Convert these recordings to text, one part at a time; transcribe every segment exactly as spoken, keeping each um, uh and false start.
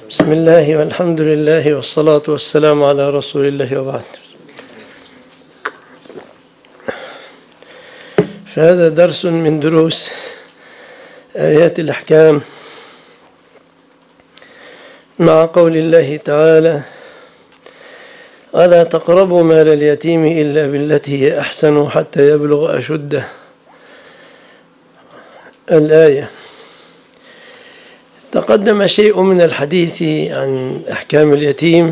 بسم الله والحمد لله والصلاة والسلام على رسول الله وبعد. فهذا درس من دروس آيات الأحكام مع قول الله تعالى: ولا تقربوا مال اليتيم إلا بالتي هي أحسن حتى يبلغ أشده. الآية. تقدم شيء من الحديث عن أحكام اليتيم،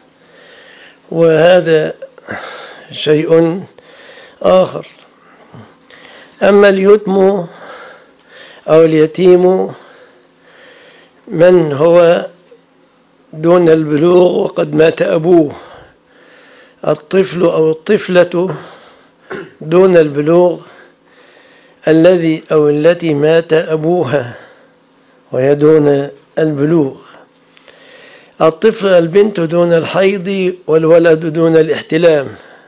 وهذا شيء آخر. أما اليتم أو اليتيم من هو دون البلوغ وقد مات أبوه، الطفل أو الطفلة دون البلوغ الذي أو التي مات أبوها وهي دون البلوغ. الطفل البنت دون الحيض والولد دون الاحتلام،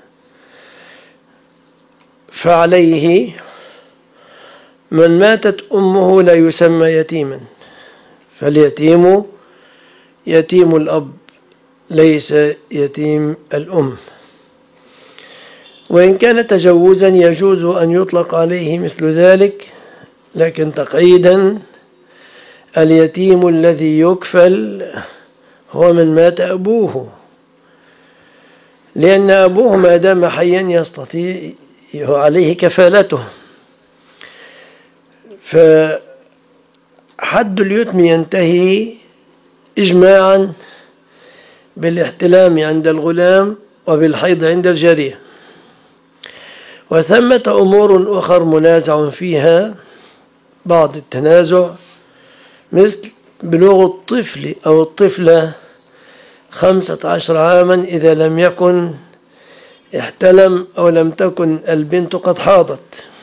فعليه من ماتت أمه لا يسمى يتيما، فاليتيم يتيم الأب ليس يتيم الأم. وإن كان تجوزا يجوز أن يطلق عليه مثل ذلك، لكن تقعيدا اليتيم الذي يكفل هو من مات أبوه، لأن أبوه ما دام حيا يستطيع عليه كفالته. فحد اليتم ينتهي إجماعا بالاحتلام عند الغلام وبالحيض عند الجارية. وثمة أمور أخر منازع فيها بعض التنازع، مثل بلوغ الطفل أو الطفلة خمسة عشر عاما إذا لم يكن احتلم أو لم تكن البنت قد حاضت.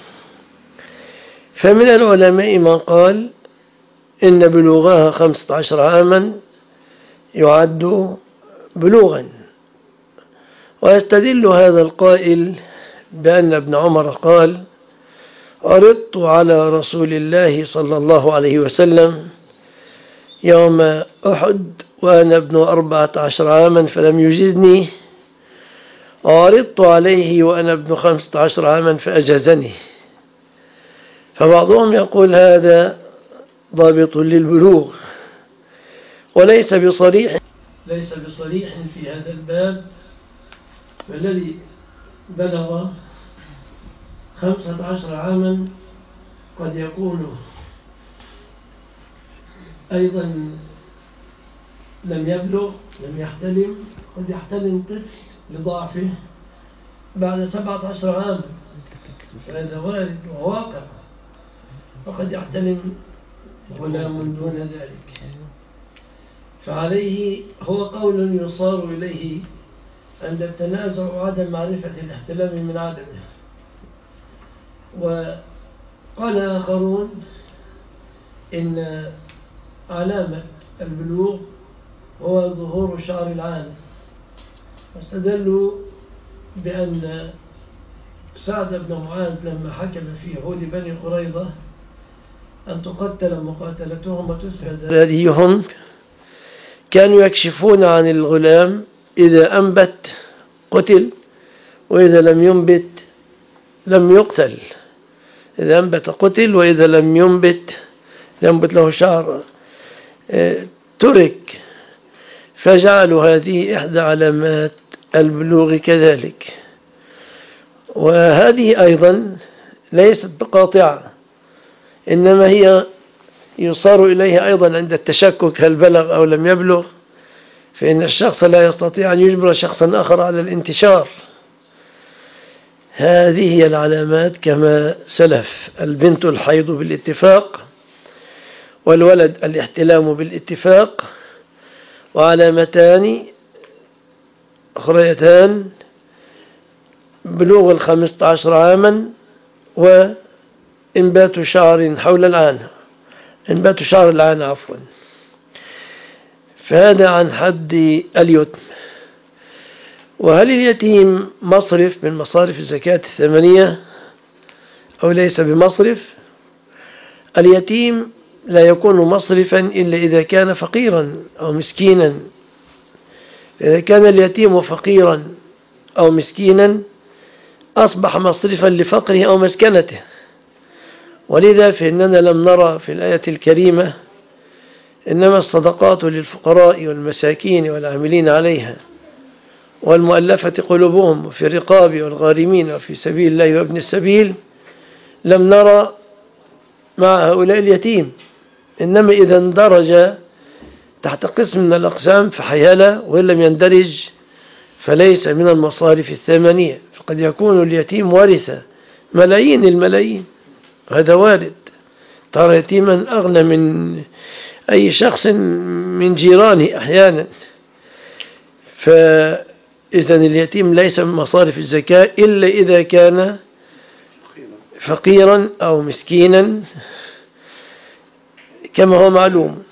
فمن العلماء من قال إن بلوغها خمسة عشر عاما يعد بلوغا، ويستدل هذا القائل بأن ابن عمر قال: عرضت على رسول الله صلى الله عليه وسلم يوم أحد وأنا ابن أربعة عشر عاما فلم يجزني، وعرضت عليه وأنا ابن خمسة عشر عاما فأجازني. فبعضهم يقول هذا ضابط للبلوغ، وليس بصريح ليس بصريح في هذا الباب، والذي بلغ خمسة عشر عاما قد يكون أيضا لم يبلغ، لم يحتلم، قد يحتلم طفل لضعفه بعد سبعة عشر عاما، هذا وارد وواقع. وقد يحتلم غلام دون ذلك، فعليه هو قول يصار إليه عند التنازع وعدم معرفة الاحتلام من عدمه. وقال آخرون إن علامة البلوغ هو ظهور شعر العانة، واستدلوا بأن سعد بن معاذ لما حكم في عهود بني قريظة أن تقتل مقاتلتهم وتسرد ذريهم، كانوا يكشفون عن الغلام إذا أنبت قتل، وإذا لم ينبت لم يقتل. إذا أنبت قتل، وإذا لم ينبت ينبت له شعر ترك. فجعلوا هذه إحدى علامات البلوغ كذلك. وهذه أيضا ليست بقاطعة، إنما هي يصار إليها أيضا عند التشكك هل بلغ أو لم يبلغ، فإن الشخص لا يستطيع أن يجبر شخصا آخر على الانتشار. هذه هي العلامات كما سلف: البنت الحيض بالاتفاق، والولد الاحتلام بالاتفاق، وعلامتان أخريتان بلوغ الخمسة عشر عاما وإنبات شعر حول العانة، إنبات شعر العانة عفوا. فهذا عن حد اليتم. وهل اليتيم مصرف من مصارف الزكاة الثمانية أو ليس بمصرف؟ اليتيم لا يكون مصرفا إلا إذا كان فقيرا أو مسكينا. إذا كان اليتيم فقيرا أو مسكينا أصبح مصرفا لفقره أو مسكنته. ولذا فإننا لم نرى في الآية الكريمة إنما الصدقات للفقراء والمساكين والعاملين عليها والمؤلفة قلوبهم وفي الرقاب والغارمين وفي سبيل الله وابن السبيل. لم نرى مع هؤلاء اليتيم، إنما إذا اندرج تحت قسم من الأقسام فحيالة، وإن لم يندرج فليس من المصارف الثمانية. فقد يكون اليتيم وارث ملايين الملايين، هذا وارد. ترى يتيما أغنى من أي شخص من جيرانه أحيانا. فإذا اليتيم ليس من مصارف الزكاة إلا إذا كان فقيرا أو مسكينا كما هو معلوم.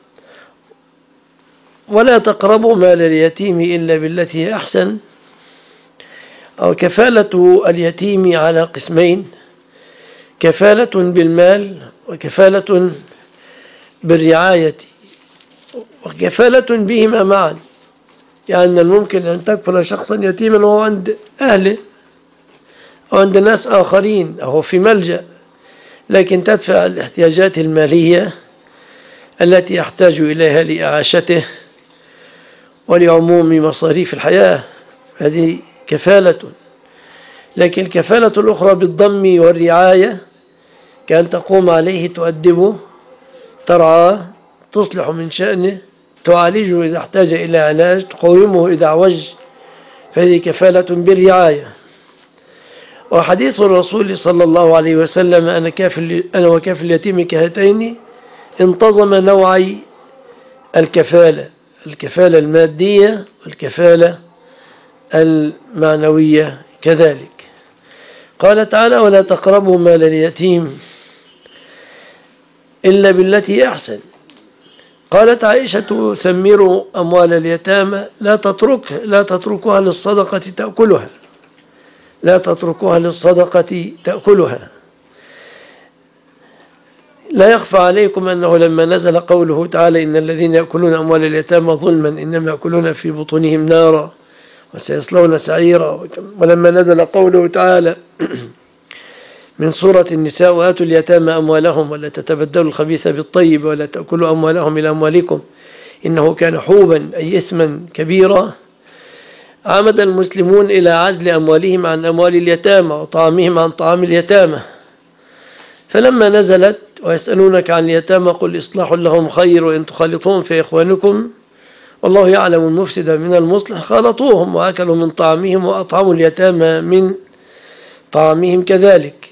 ولا تقربوا مال اليتيم إلا بالتي هي أحسن، أو كفالة اليتيم على قسمين: كفالة بالمال وكفالة بالرعاية وكفالة بهما معا. يعني من الممكن أن تكفل شخصا يتيما وهو عند أهله أو عند ناس آخرين أو في ملجأ، لكن تدفع الاحتياجات المالية التي يحتاج إليها لإعاشته ولعموم مصاريف الحياة، هذه كفالة. لكن الكفالة الأخرى بالضم والرعاية كأن تقوم عليه، تؤدبه، ترعاه، تصلح من شأنه، تعالجه إذا احتاج إلى علاج، تقومه إذا عوج، فهذه كفالة بالرعاية. وحديث الرسول صلى الله عليه وسلم: أنا, كافل أنا وكافل اليتيم كهاتين، انتظم نوعي الكفالة: الكفالة المادية والكفالة المعنوية كذلك. قال تعالى: ولا تقربوا مال اليتيم إلا بالتي أحسن. قالت عائشة: ثمروا أموال اليتامى، لا تترك لا تتركوها للصدقة تأكلها لا تتركوها للصدقة تأكلها. لا يخفى عليكم أنه لما نزل قوله تعالى: إن الذين يأكلون أموال اليتامى ظلما إنما يأكلون في بطونهم نارا وسيصلون سعيرا، ولما نزل قوله تعالى من سورة النساء: وآتوا اليتامى أموالهم ولا تتبدلوا الخبيث بالطيب ولا تأكلوا أموالهم إلى أموالكم إنه كان حوبا أي إثما كبيرا، عمد المسلمون إلى عزل أموالهم عن أموال اليتامى وطعامهم عن طعام اليتامى. فلما نزلت: ويسألونك عن اليتامى قل إصلاح لهم خير وإن تخالطوهم فإخوانكم والله يعلم المفسد من المصلح، خالطوهم وأكلوا من طعامهم وأطعموا اليتامى من طعامهم كذلك.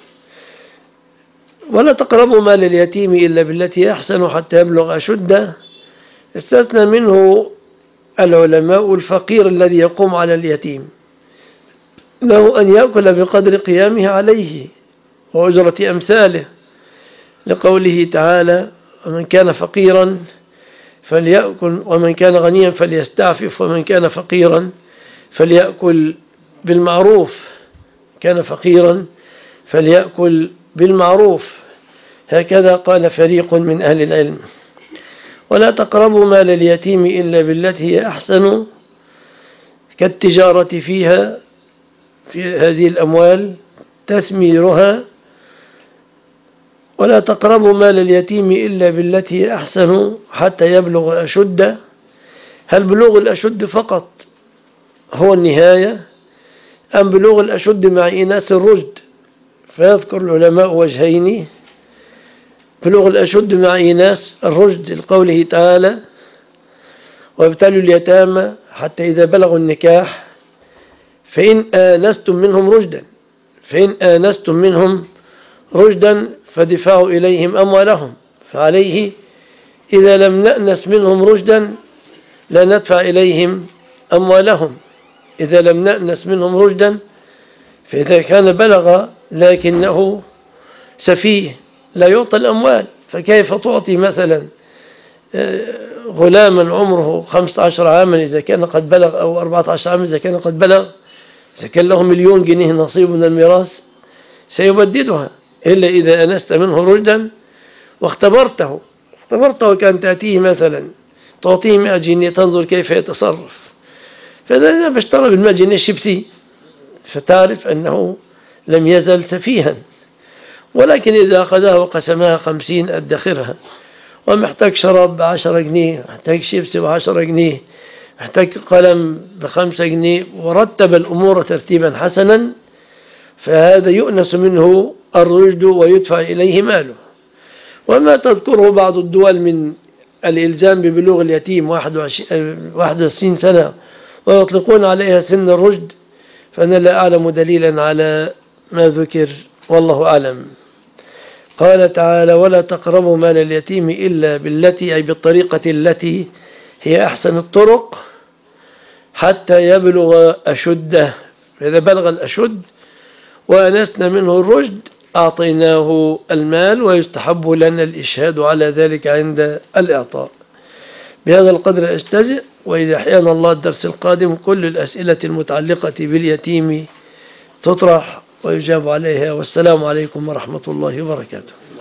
ولا تقربوا مال اليتيم إلا بالتي أحسن حتى يبلغ أشده. استثنى منه العلماء الفقير الذي يقوم على اليتيم، له أن يأكل بقدر قيامه عليه وأجرة أمثاله، لقوله تعالى: ومن كان فقيرا فليأكل ومن كان غنيا فليستعفف ومن كان فقيرا فليأكل بالمعروف كان فقيرا فليأكل بالمعروف. هكذا قال فريق من أهل العلم. ولا تقربوا مال اليتيم إلا بالتي هي أحسن، كالتجارة فيها في هذه الأموال تثميرها. ولا تقربوا مال اليتيم إلا بالتي هي أحسن حتى يبلغ أشده. هل بلوغ الأشد فقط هو النهاية أم بلوغ الأشد مع إناث الرشد؟ فيذكر العلماء وجهين: بلوغ الأشد مع إناث الرشد لقوله تعالى: وابتلوا اليتامى حتى إذا بلغوا النكاح فإن آنستم منهم رشدا فإن آنستم منهم رشدا فدفعوا إليهم أموالهم، فعليه إذا لم نأنس منهم رشدا لا ندفع إليهم أموالهم. إذا لم نأنس منهم رشدا، فإذا كان بلغ لكنه سفيه لا يعطى الأموال، فكيف تعطي مثلا غلاما عمره خمسة عشر عاما إذا كان قد بلغ، أو أربعة عشر عاما إذا كان قد بلغ، إذا كان له مليون جنيه نصيب من الميراث سيبددها، إلا إذا أنست منه رشدا واختبرته اختبرته كان تأتيه مثلا تعطيه مئة جنيه تنظر كيف يتصرف، فإذا باشترى بالمئة جنيه شيبسي فتعرف أنه لم يزل سفيها. ولكن إذا أخذها وقسمها خمسين أدخرها، ومحتاج شراب بعشرة جنيه، محتاج شيبسي بعشرة جنيه، محتاج قلم بخمسة جنيه، ورتب الأمور ترتيبا حسنا، فهذا يؤنس منه الرشد ويدفع إليه ماله. وما تذكره بعض الدول من الإلزام ببلوغ اليتيم واحد وعشرين سنة ويطلقون عليها سن الرشد، فأنا لا أعلم دليلا على ما ذكر، والله أعلم. قال تعالى: ولا تقربوا مال اليتيم إلا بالتي أي بالطريقة التي هي أحسن الطرق حتى يبلغ أشده، فإذا بلغ الأشد وأنسنا منه الرشد أعطيناه المال، ويستحب لنا الإشهاد على ذلك عند الإعطاء. بهذا القدر أجتزئ، وإذا أحيانا الله الدرس القادم كل الأسئلة المتعلقة باليتيم تطرح ويجاب عليها. والسلام عليكم ورحمة الله وبركاته.